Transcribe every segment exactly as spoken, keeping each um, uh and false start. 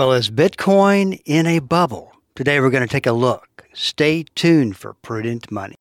Well, is Bitcoin in a bubble? Today we're going to take a look. Stay tuned for Prudent Money.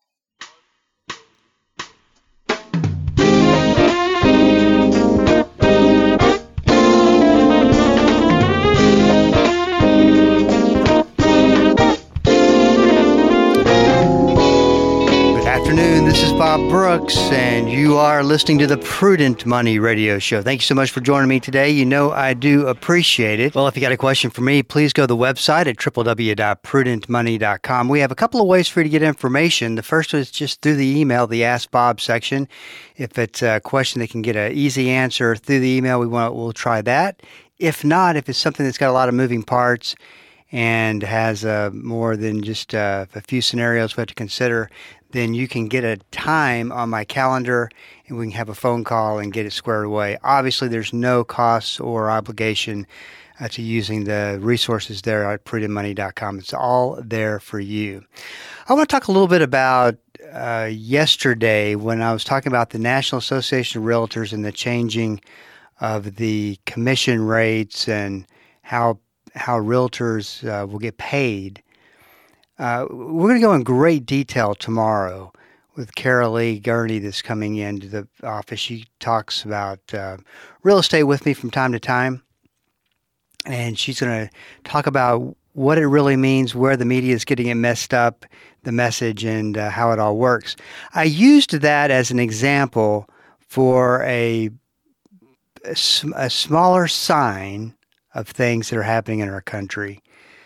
Afternoon, this is Bob Brooks, and you are listening to the Prudent Money Radio Show. Thank you so much for joining me today. You know I do appreciate it. Well, if you got a question for me, please go to the website at w w w dot prudent money dot com. We have a couple of ways for you to get information. The first is just through the email, the Ask Bob section. If it's a question that can get an easy answer through the email, we want we'll try that. If not, if it's something that's got a lot of moving parts and has uh, more than just uh, a few scenarios we have to consider, then you can get a time on my calendar and we can have a phone call and get it squared away. Obviously, there's no cost or obligation uh, to using the resources there at prudent money dot com. It's all there for you. I want to talk a little bit about uh, yesterday when I was talking about the National Association of Realtors and the changing of the commission rates and how how realtors uh, will get paid. Uh, we're going to go in great detail tomorrow with Carol Lee Gurney that's coming into the office. She talks about uh, real estate with me from time to time, and she's going to talk about what it really means, where the media is getting it messed up, the message, and uh, how it all works. I used that as an example for a, a, a smaller sign of things that are happening in our country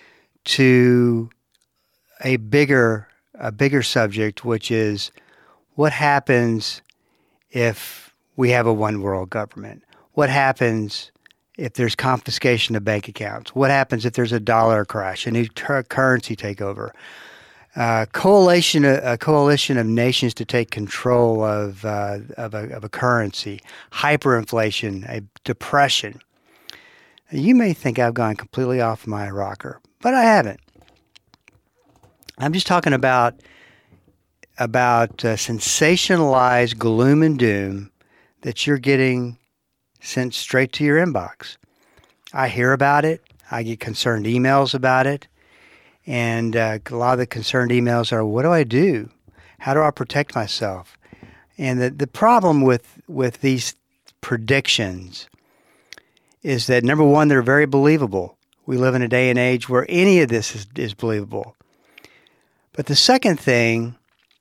to a bigger a bigger subject, which is what happens if we have a one world government? What happens if there's confiscation of bank accounts? What happens if there's a dollar crash, a new ter- currency takeover? Uh, coalition, a coalition of nations to take control of uh, of, a, of a currency, hyperinflation, a depression. You may think I've gone completely off my rocker, but I haven't. I'm just talking about about uh, sensationalized gloom and doom that you're getting sent straight to your inbox. I hear about it. I get concerned emails about it. And uh, a lot of the concerned emails are, what do I do? How do I protect myself? And the, the problem with, with these predictions is that, number one, they're very believable. We live in a day and age where any of this is, is believable. But the second thing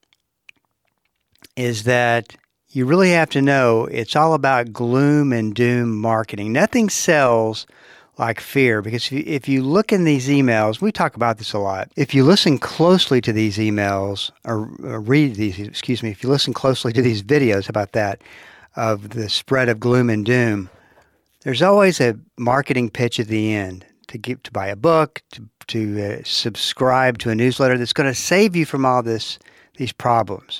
is that you really have to know it's all about gloom and doom marketing. Nothing sells like fear, because if you, if you look in these emails, we talk about this a lot. If you listen closely to these emails, or, or read these, excuse me, if you listen closely to these videos about that, of the spread of gloom and doom, there's always a marketing pitch at the end to give, to buy a book, to to uh, subscribe to a newsletter that's going to save you from all this, these problems.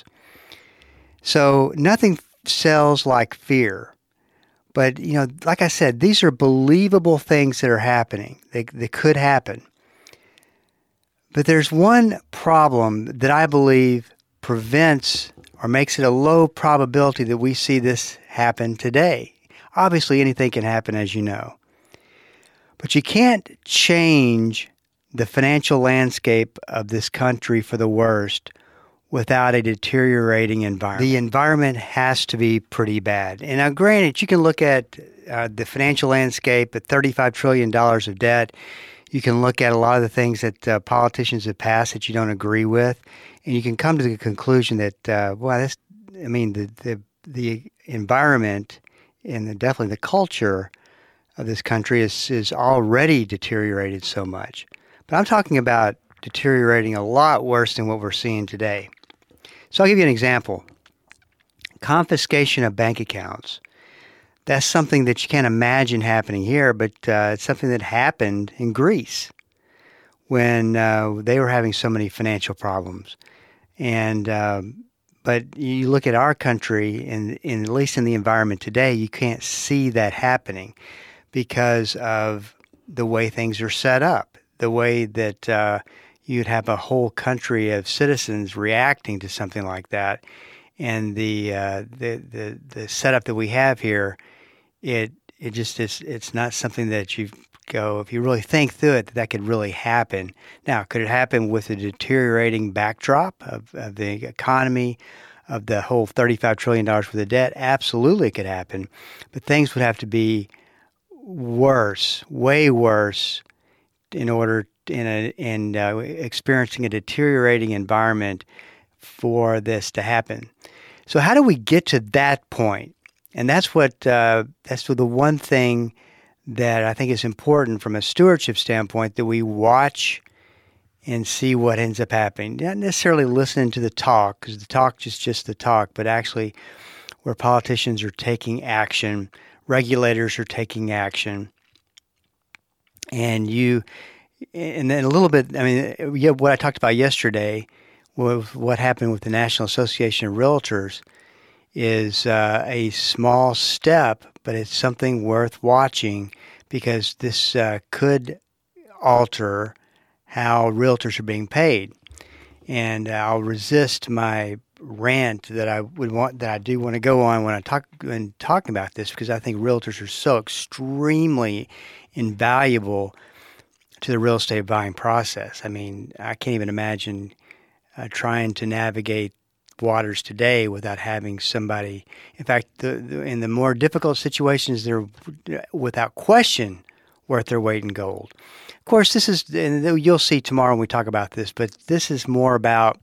So nothing sells like fear. But, you know, like I said, these are believable things that are happening. They, they could happen. But there's one problem that I believe prevents or makes it a low probability that we see this happen today. Obviously, anything can happen, as you know. But you can't change the financial landscape of this country for the worst without a deteriorating environment. The environment has to be pretty bad. And now, granted, you can look at uh, the financial landscape at thirty-five trillion dollars of debt. You can look at a lot of the things that uh, politicians have passed that you don't agree with, and you can come to the conclusion that, uh, well, that's, I mean, the the, the environment and the, definitely the culture of this country is is already deteriorated so much. But I'm talking about deteriorating a lot worse than what we're seeing today. So I'll give you an example. Confiscation of bank accounts. That's something that you can't imagine happening here, but uh, it's something that happened in Greece when uh, they were having so many financial problems. And um, but you look at our country, and, and at least in the environment today, you can't see that happening because of the way things are set up. The way that uh, you'd have a whole country of citizens reacting to something like that, and the uh, the, the the setup that we have here, it it just is it's not something that you go, if you really think through it, that that could really happen. Now, could it happen with a deteriorating backdrop of, of the economy, of the whole thirty-five trillion dollars worth of debt? Absolutely, it could happen. But things would have to be worse, way worse, in order in a in uh, experiencing a deteriorating environment for this to happen. So how do we get to that point? And that's what uh, that's the one thing that I think is important from a stewardship standpoint, that we watch and see what ends up happening. Not necessarily listening to the talk, because the talk is just the talk, but actually where politicians are taking action, regulators are taking action, and you, and then a little bit, I mean, yeah, what I talked about yesterday was what happened with the National Association of Realtors is uh, a small step, but it's something worth watching, because this uh, could alter how realtors are being paid. And I'll resist my rant that I would want, that I do want to go on when I talk when talking about this, because I think realtors are so extremely invaluable to the real estate buying process. I mean, I can't even imagine uh, trying to navigate waters today without having somebody. In fact, the, the, in the more difficult situations, they're without question worth their weight in gold. Of course, this is, and you'll see tomorrow when we talk about this, but this is more about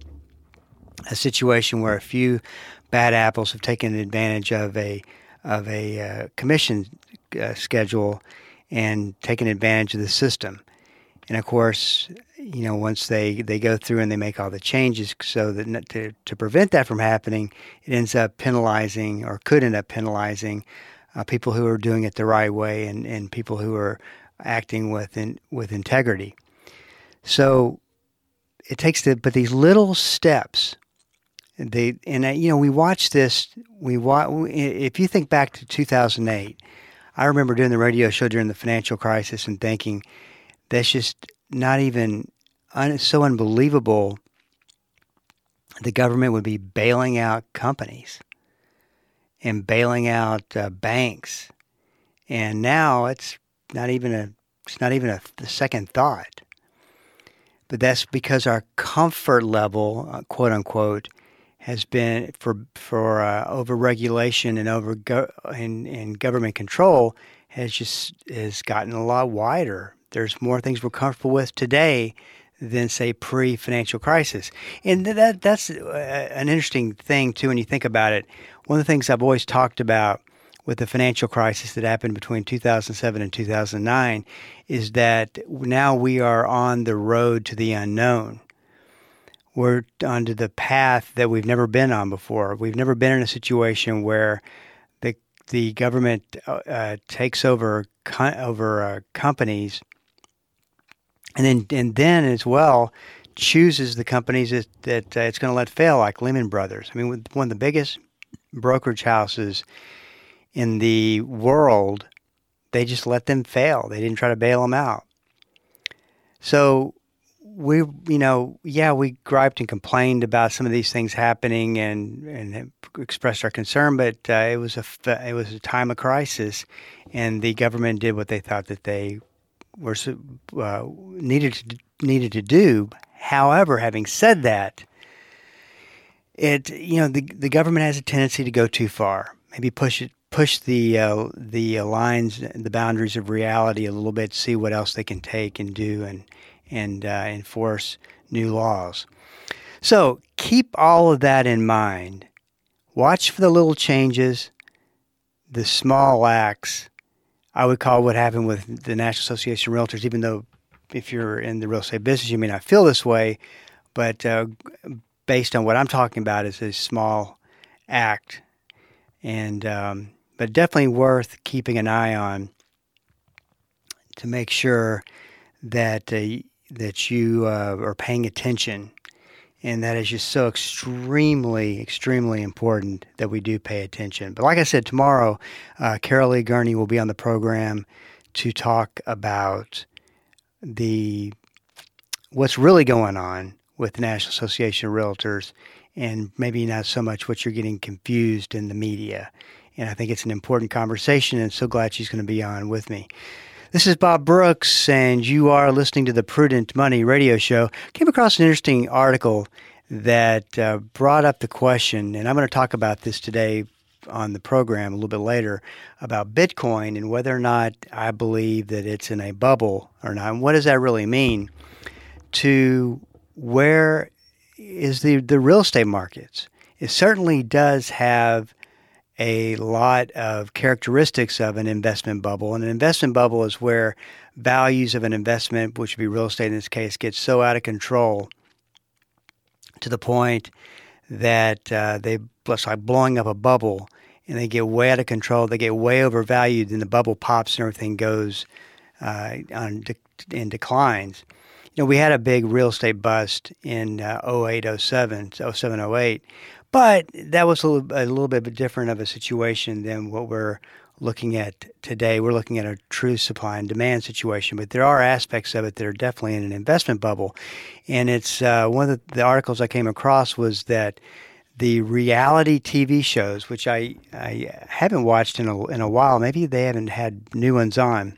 a situation where a few bad apples have taken advantage of a of a uh, commission uh, schedule and taken advantage of the system. And of course, you know, once they, they go through and they make all the changes so that to, to prevent that from happening, it ends up penalizing, or could end up penalizing, uh, people who are doing it the right way, and, and people who are acting with in, with integrity. So it takes the, but these little steps, they, and uh, you know, we watch this, we watch, if you think back to two thousand eight, I remember doing the radio show during the financial crisis and thinking, that's just not even un, so unbelievable. The government would be bailing out companies and bailing out uh, banks, and now it's not even a it's not even a, a second thought. But that's because our comfort level, uh, quote unquote, has been for for uh, overregulation and over go, and, and government control has just has gotten a lot wider. There's more things we're comfortable with today than, say, pre-financial crisis. And that that's an interesting thing, too, when you think about it. One of the things I've always talked about with the financial crisis that happened between two thousand seven and two thousand nine is that now we are on the road to the unknown. We're onto the path that we've never been on before. We've never been in a situation where the the government uh, takes over over uh, companies, and then and then as well chooses the companies that, that uh, it's going to let fail, like Lehman Brothers. I mean, with one of the biggest brokerage houses in the world, they just let them fail. They didn't try to bail them out. So we, you know, yeah, we griped and complained about some of these things happening and and expressed our concern, but uh, it was a it was a time of crisis, and the government did what they thought that they were uh, needed to, needed to do. However, having said that, it you know the the government has a tendency to go too far, maybe push it push the uh, the lines, the boundaries of reality a little bit, see what else they can take and do and and uh, enforce new laws. So keep all of that in mind. Watch for the little changes, the small acts. I would call what happened with the National Association of Realtors, even though if you're in the real estate business, you may not feel this way, but uh, based on what I'm talking about, is a small act, and um, but definitely worth keeping an eye on to make sure that uh, that you uh, are paying attention. And that is just so extremely, extremely important that we do pay attention. But like I said, tomorrow, uh, Carol Lee Gurney will be on the program to talk about the what's really going on with the National Association of Realtors, and maybe not so much what you're getting confused in the media. And I think it's an important conversation, and so glad she's going to be on with me. This is Bob Brooks, and you are listening to the Prudent Money Radio Show. Came across an interesting article that uh, brought up the question, and I'm going to talk about this today on the program a little bit later, about Bitcoin and whether or not I believe that it's in a bubble or not. And what does that really mean to where is the, the real estate markets? It certainly does have a lot of characteristics of an investment bubble. And an investment bubble is where values of an investment, which would be real estate in this case, get so out of control to the point that uh, they, it's like blowing up a bubble, and they get way out of control. They get way overvalued, and the bubble pops and everything goes uh, on de- in declines. You know, we had a big real estate bust in uh, oh eight, oh seven, oh seven, oh eight, but that was a little, a little bit different of a situation than what we're looking at today. We're looking at a true supply and demand situation, but there are aspects of it that are definitely in an investment bubble. And it's uh, one of the, the articles I came across was that the reality T V shows, which I, I haven't watched in a, in a while, maybe they haven't had new ones on,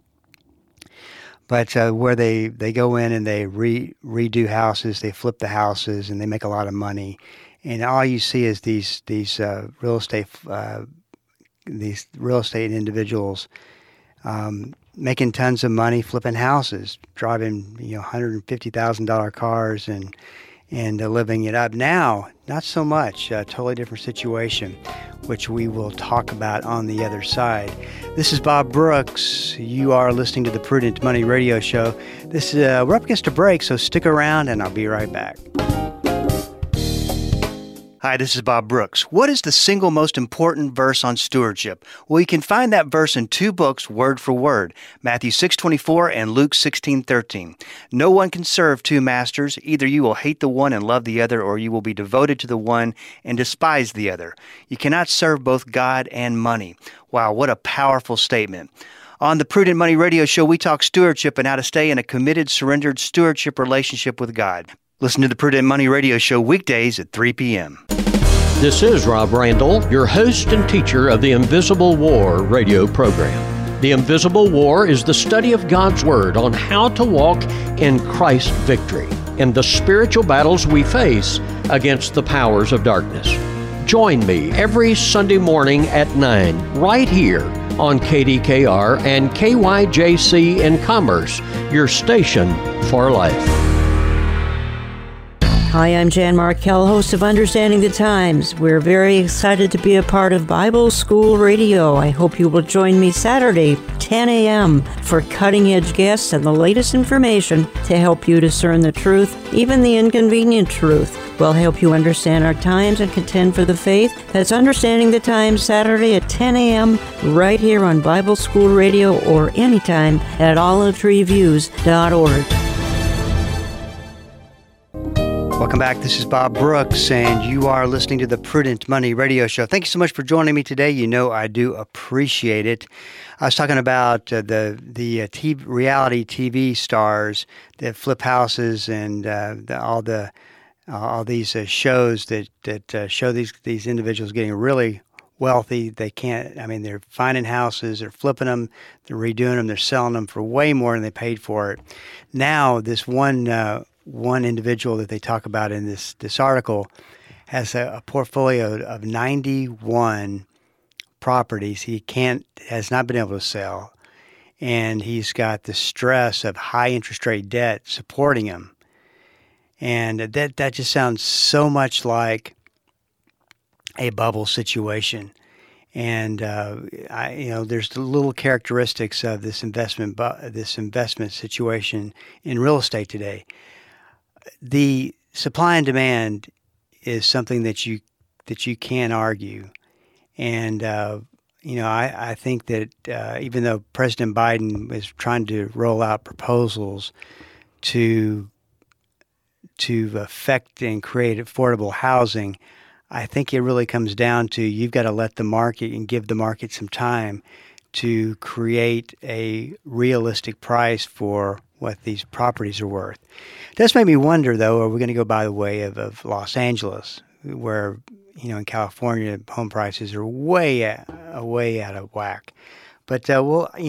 but uh, where they, they go in and they re, redo houses, they flip the houses, and they make a lot of money. And all you see is these these uh, real estate uh, these real estate individuals um, making tons of money, flipping houses, driving you know one hundred fifty thousand dollars cars, and and uh, living it up. Now, not so much. A totally different situation, which we will talk about on the other side. This is Bob Brooks. You are listening to the Prudent Money Radio Show. This is, uh, we're up against a break, so stick around, and I'll be right back. Hi, this is Bob Brooks. What is the single most important verse on stewardship? Well, you can find that verse in two books, word for word, Matthew six twenty-four and Luke sixteen thirteen. No one can serve two masters. Either you will hate the one and love the other, or you will be devoted to the one and despise the other. You cannot serve both God and money. Wow, what a powerful statement. On the Prudent Money Radio Show, we talk stewardship and how to stay in a committed, surrendered stewardship relationship with God. Listen to the Prudent Money Radio Show weekdays at three p.m. This is Rob Randall, your host and teacher of the Invisible War radio program. The Invisible War is the study of God's Word on how to walk in Christ's victory in the spiritual battles we face against the powers of darkness. Join me every Sunday morning at nine, right here on K D K R and K Y J C in Commerce, your station for life. Hi, I'm Jan Markell, host of Understanding the Times. We're very excited to be a part of Bible School Radio. I hope you will join me Saturday, ten a.m., for cutting-edge guests and the latest information to help you discern the truth, even the inconvenient truth. We'll help you understand our times and contend for the faith. That's Understanding the Times, Saturday at ten a.m., right here on Bible School Radio, or anytime at olive tree views dot org. Welcome back. This is Bob Brooks, and you are listening to the Prudent Money Radio Show. Thank you so much for joining me today. You know I do appreciate it. I was talking about uh, the the uh, T V, reality T V stars that flip houses and uh, the, all the uh, all these uh, shows that that uh, show these these individuals getting really wealthy. They can't. I mean, they're finding houses, they're flipping them, they're redoing them, they're selling them for way more than they paid for it. Now, this one. Uh, One individual that they talk about in this, this article has a, a portfolio of ninety-one properties he can't has not been able to sell, and he's got the stress of high interest rate debt supporting him, and that that just sounds so much like a bubble situation. And uh, I, you know, there's the little characteristics of this investment bu- this investment situation in real estate today. The supply and demand is something that you that you can't argue, and uh, you know I, I think that uh, even though President Biden is trying to roll out proposals to to affect and create affordable housing, I think it really comes down to you've got to let the market and give the market some time to create a realistic price for what these properties are worth. It does make me wonder, though, are we going to go by the way of, of Los Angeles, where, you know, in California, home prices are way, uh, way out of whack. But, uh, well, you know,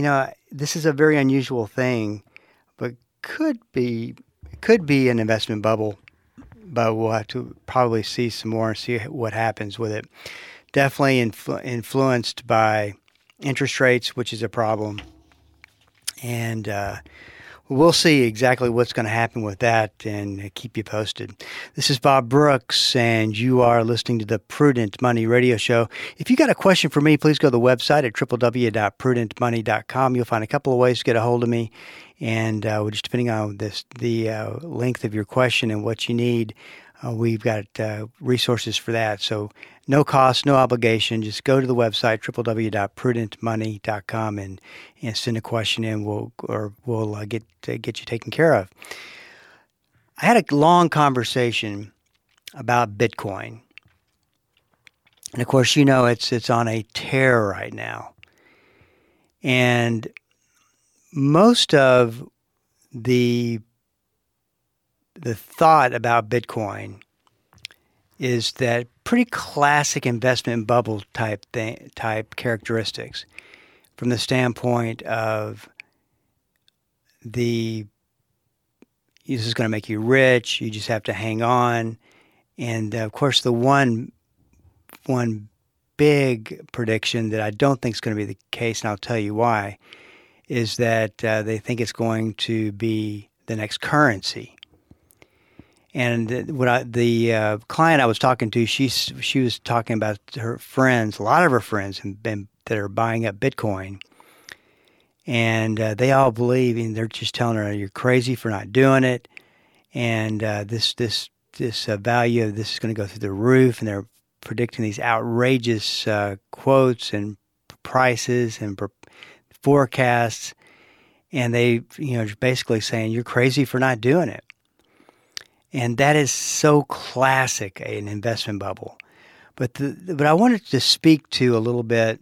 this is a very unusual thing, but could be could be an investment bubble. But we'll have to probably see some more and see what happens with it. Definitely influ- influenced by interest rates, which is a problem. And uh, we'll see exactly what's going to happen with that and keep you posted. This is Bob Brooks, and you are listening to the Prudent Money Radio Show. If you got a question for me, please go to the website at w w w dot prudent money dot com. You'll find a couple of ways to get a hold of me. And uh, just depending on this, the uh, length of your question and what you need, uh, we've got uh, resources for that. So no cost, no obligation. Just go to the website, w w w dot prudent money dot com, and, and send a question in. We'll or we'll uh, get uh, get you taken care of. I had a long conversation about Bitcoin, and of course, you know it's it's on a tear right now, and most of the the thought about Bitcoin is that pretty classic investment bubble type thing, type characteristics, from the standpoint of the this is going to make you rich. You just have to hang on, and uh, of course, the one one big prediction that I don't think is going to be the case, and I'll tell you why, is that uh, they think it's going to be the next currency. And what I, the uh, client I was talking to, she she was talking about her friends, a lot of her friends, have been, that are buying up Bitcoin, and uh, they all believe, and they're just telling her, "You're crazy for not doing it," and uh, this this this uh, value of this is going to go through the roof, and they're predicting these outrageous uh, quotes and prices and forecasts, and they, you know, basically saying you're crazy for not doing it. And that is so classic an investment bubble. But the, but I wanted to speak to a little bit,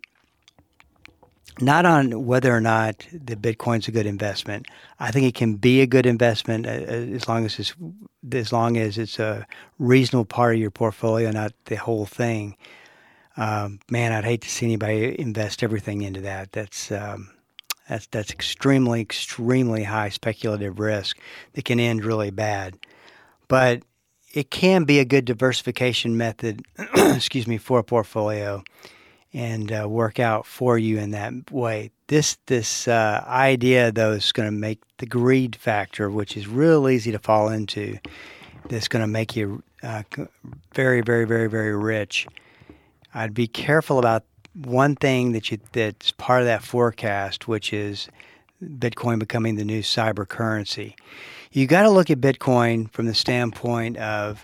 not on whether or not the Bitcoin's a good investment. I think it can be a good investment as long as it's as long as it's a reasonable part of your portfolio, not the whole thing. Um, man, I'd hate to see anybody invest everything into that. That's um, that's that's extremely, extremely high speculative risk that can end really bad. But it can be a good diversification method, excuse me, for a portfolio, and uh, work out for you in that way. This this uh, idea, though, is going to make the greed factor, which is real easy to fall into, that's going to make you uh, very, very, very, very rich. I'd be careful about one thing that you that's part of that forecast, which is Bitcoin becoming the new cyber currency. You got to look at Bitcoin from the standpoint of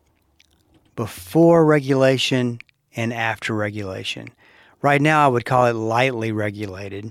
before regulation and after regulation. Right now, I would call it lightly regulated,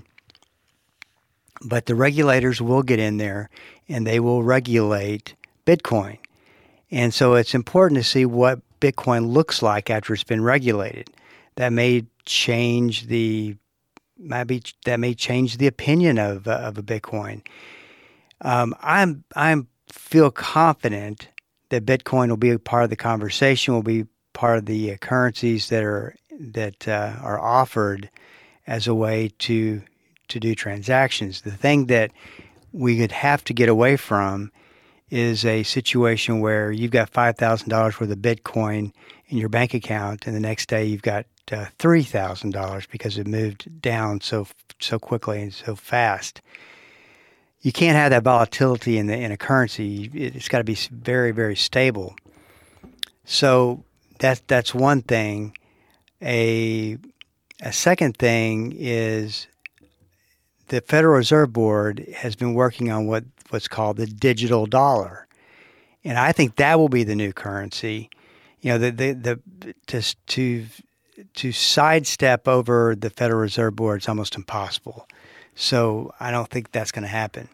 but the regulators will get in there and they will regulate Bitcoin. And so it's important to see what Bitcoin looks like after it's been regulated. That may change the maybe that may change the opinion of uh, of a Bitcoin. Um, I'm I'm feel confident that Bitcoin will be a part of the conversation, will be part of the uh, currencies that are that uh, are offered as a way to to do transactions. The thing that we would have to get away from is a situation where you've got five thousand dollars worth of Bitcoin in your bank account, and the next day you've got uh, three thousand dollars because it moved down so so quickly and so fast. You can't have that volatility in the in a currency. It's got to be very, very stable. So that's that's one thing. A a second thing is the Federal Reserve Board has been working on what, what's called the digital dollar, and I think that will be the new currency. You know, the the, the to to to sidestep over the Federal Reserve Board is almost impossible. So I don't think that's going to happen.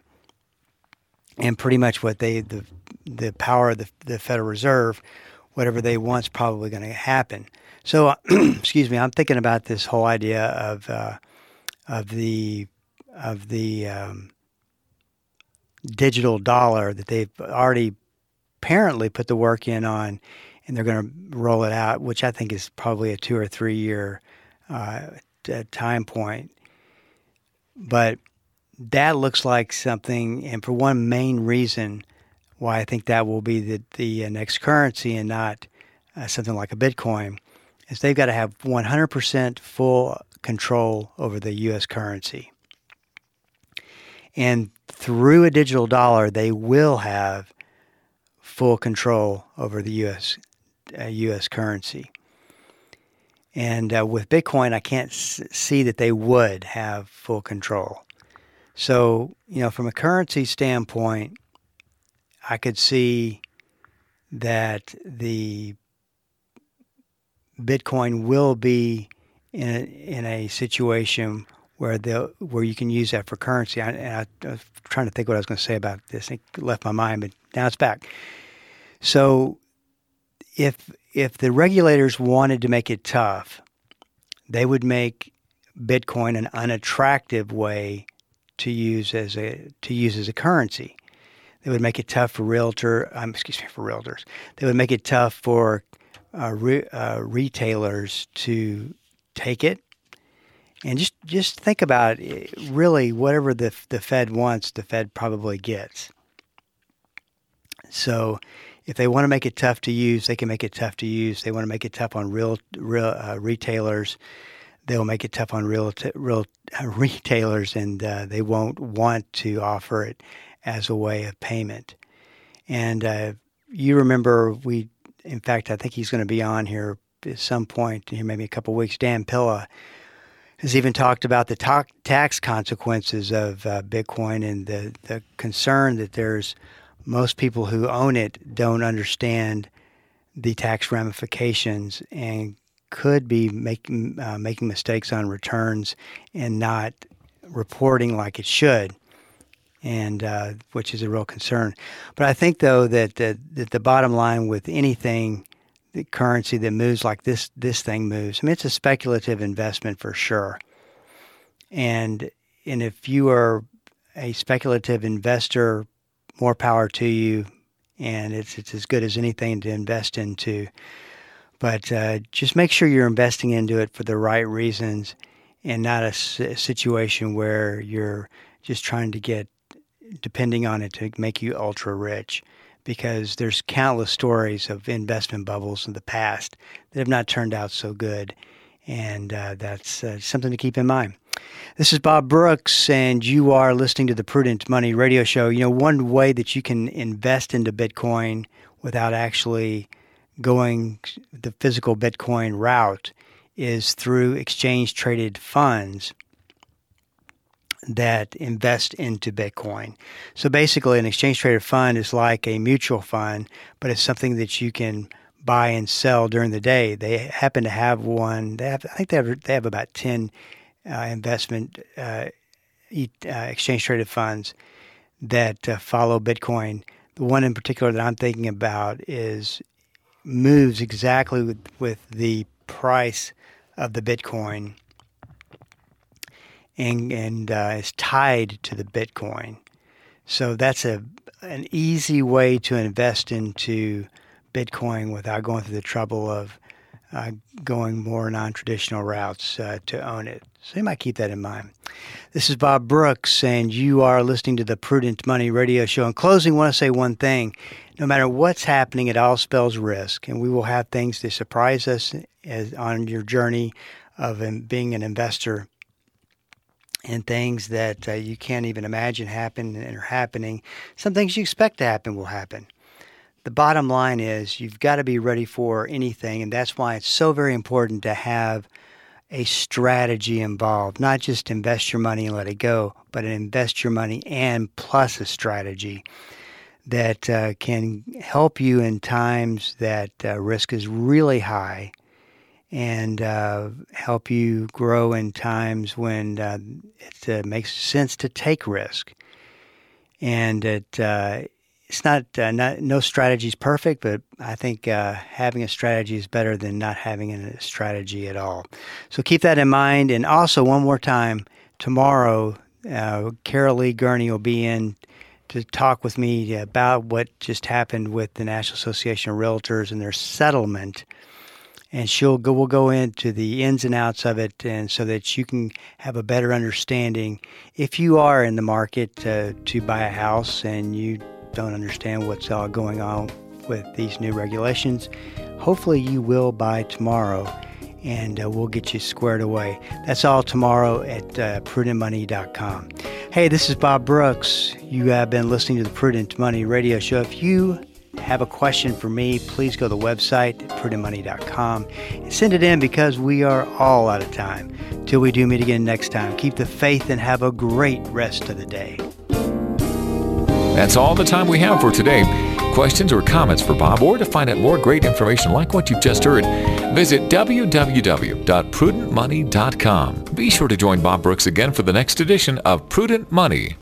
And pretty much what they, the the power of the, the Federal Reserve, whatever they want is probably going to happen. So, excuse me, I'm thinking about this whole idea of uh, of the of the um, digital dollar that they've already apparently put the work in on, and they're going to roll it out, which I think is probably a two or three year uh, time point. But that looks like something, and for one main reason why I think that will be the, the next currency and not uh, something like a Bitcoin, is they've got to have one hundred percent full control over the U S currency. And through a digital dollar, they will have full control over the U S uh, U S currency. And uh, with Bitcoin, I can't s- see that they would have full control. So, you know, from a currency standpoint, I could see that the Bitcoin will be in a, in a situation where the where you can use that for currency. I, and I, I was trying to think what I was going to say about this. It left my mind, but now it's back. So if if the regulators wanted to make it tough, they would make Bitcoin an unattractive way to use as a to use as a currency. They would make it tough for realtor, um, excuse me, for realtors. They would make it tough for uh, re, uh, retailers to take it. And just, just think about it, really, whatever the the Fed wants, the Fed probably gets. So if they want to make it tough to use, they can make it tough to use. They want to make it tough on real, real uh, retailers. They'll make it tough on real, real uh, retailers, and uh, they won't want to offer it as a way of payment. And uh, you remember we, in fact, I think he's going to be on here at some point, here maybe a couple of weeks. Dan Pilla has even talked about the ta- tax consequences of uh, Bitcoin and the, the concern that there's most people who own it don't understand the tax ramifications and could be making uh, making mistakes on returns and not reporting like it should, and uh, which is a real concern. But I think, though, that the, that the bottom line with anything, the currency that moves like this this thing moves, I mean, it's a speculative investment for sure. And and if you are a speculative investor, more power to you, and it's it's as good as anything to invest into. But uh, just make sure you're investing into it for the right reasons and not a, s- a situation where you're just trying to get, depending on it to make you ultra rich, because there's countless stories of investment bubbles in the past that have not turned out so good. And uh, that's uh, something to keep in mind. This is Bob Brooks, and you are listening to the Prudent Money Radio Show. You know, one way that you can invest into Bitcoin without actually going the physical Bitcoin route is through exchange-traded funds that invest into Bitcoin. So basically, an exchange-traded fund is like a mutual fund, but it's something that you can buy and sell during the day. They happen to have one. They have, I think they have they have about ten uh, investment uh, uh, exchange-traded funds that uh, follow Bitcoin. The one in particular that I'm thinking about is moves exactly with, with the price of the Bitcoin and and uh, is tied to the Bitcoin. So that's a an easy way to invest into Bitcoin without going through the trouble of uh, going more non-traditional routes uh, to own it. So you might keep that in mind. This is Bob Brooks, and you are listening to the Prudent Money Radio Show. In closing, I want to say one thing. No matter what's happening, it all spells risk, and we will have things that surprise us as, on your journey of um, being an investor, and things that uh, you can't even imagine happen and are happening. Some things you expect to happen will happen. The bottom line is you've got to be ready for anything, and that's why it's so very important to have a strategy involved. Not just invest your money and let it go, but invest your money and plus a strategy that uh, can help you in times that uh, risk is really high, and uh, help you grow in times when uh, it uh, makes sense to take risk. And it uh, it's not, uh, not no strategy is perfect, but I think uh, having a strategy is better than not having a strategy at all. So keep that in mind. And also, one more time, tomorrow, uh, Carol Lee Gurney will be in to talk with me about what just happened with the National Association of Realtors and their settlement. and she'll go. We'll go into the ins and outs of it, and so that you can have a better understanding. If you are in the market uh, to buy a house and you don't understand what's all going on with these new regulations, hopefully you will by tomorrow, and uh, we'll get you squared away. That's all tomorrow at uh, prudent money dot com. Hey, this is Bob Brooks. You have been listening to the Prudent Money Radio Show. If you have a question for me, please go to the website at prudent money dot com and send it in, because we are all out of time. Till we do meet again next time, keep the faith and have a great rest of the day. That's all the time we have for today. Questions or comments for Bob, or to find out more great information like what you've just heard, visit w w w dot prudent money dot com. Be sure to join Bob Brooks again for the next edition of Prudent Money.